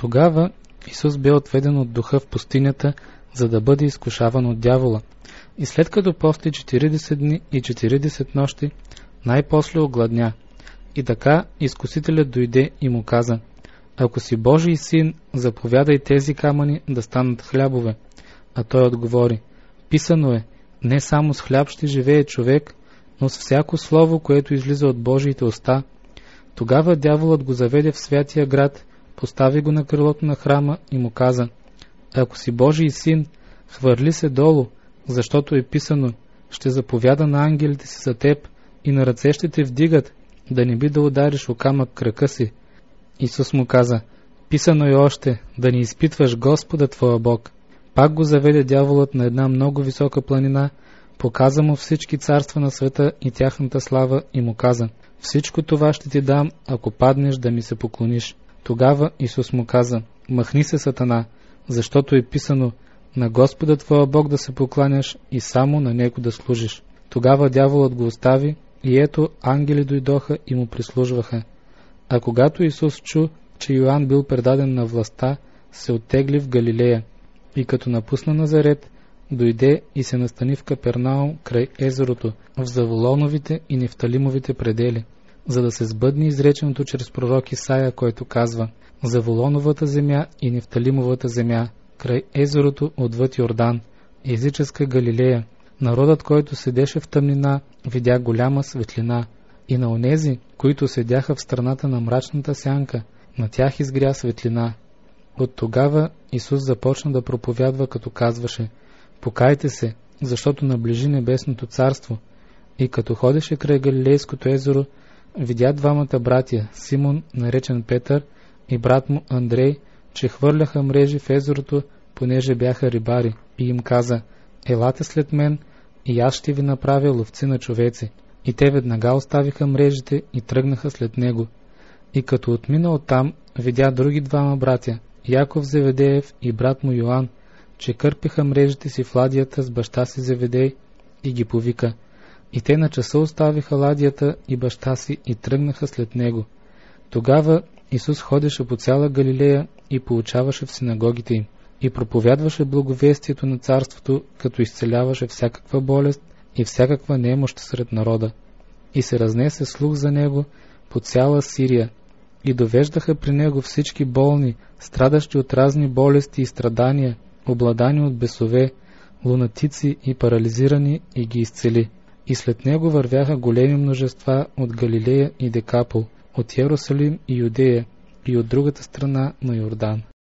Тогава Исус бе отведен от духа в пустинята, за да бъде изкушаван от дявола. И след като пости 40 дни и 40 нощи, най-после огладня. И така изкусителят дойде и му каза: ако си Божий син, заповядай тези камъни да станат хлябове. А той отговори: писано е, не само с хляб ще живее човек, но с всяко слово, което излиза от Божиите уста. Тогава дяволът го заведе в святия град, постави го на крилото на храма и му каза: ако си Божий син, хвърли се долу, защото е писано: ще заповяда на ангелите си за теб и на ръце ще те вдигат, да не би да удариш о камък крака си. Исус му каза: писано е още, да не изпитваш Господа твоя Бог. Пак го заведе дяволът на една много висока планина, показа му всички царства на света и тяхната слава и му каза: всичко това ще ти дам, ако паднеш да ми се поклониш. Тогава Исус му каза: махни се, Сатана, защото е писано: на Господа твоя Бог да се покланяш и само на Него да служиш. Тогава дяволът го остави и ето ангели дойдоха и му прислужваха. А когато Исус чу, че Йоан бил предаден на властта, се оттегли в Галилея и като напусна Назарет, дойде и се настани в Капернаум край езерото, в Заволоновите и Нефталимовите предели, за да се сбъдне изреченото чрез пророк Исаия, който казва: Заволоновата земя и Нефталимовата земя, край езерото отвъд Йордан, езическа Галилея, народът, който седеше в тъмнина, видя голяма светлина, и на онези, които седяха в страната на мрачната сянка, на тях изгря светлина. От тогава Исус започна да проповядва, като казваше: покайте се, защото наближи небесното царство. И като ходеше край Галилейското езеро, видя двамата братя, Симон, наречен Петър, и брат му Андрей, че хвърляха мрежи в езерото, понеже бяха рибари, и им каза: елате след мен, и аз ще ви направя ловци на човеци. И те веднага оставиха мрежите и тръгнаха след него. И като отмина оттам, видя други двама братя, Яков Зеведеев и брат му Йоан, че кърпиха мрежите си в ладията с баща си Зеведей, и ги повика. И те на часа оставиха ладията и баща си и тръгнаха след него. Тогава Исус ходеше по цяла Галилея и поучаваше в синагогите им, и проповядваше благовестието на царството, като изцеляваше всякаква болест и всякаква немощ сред народа. И се разнесе слух за него по цяла Сирия, и довеждаха при него всички болни, страдащи от разни болести и страдания, обладани от бесове, лунатици и парализирани, и ги изцели. И след него вървяха големи множества от Галилея и Декапол, от Йерусалим и Юдея, и от другата страна на Йордан.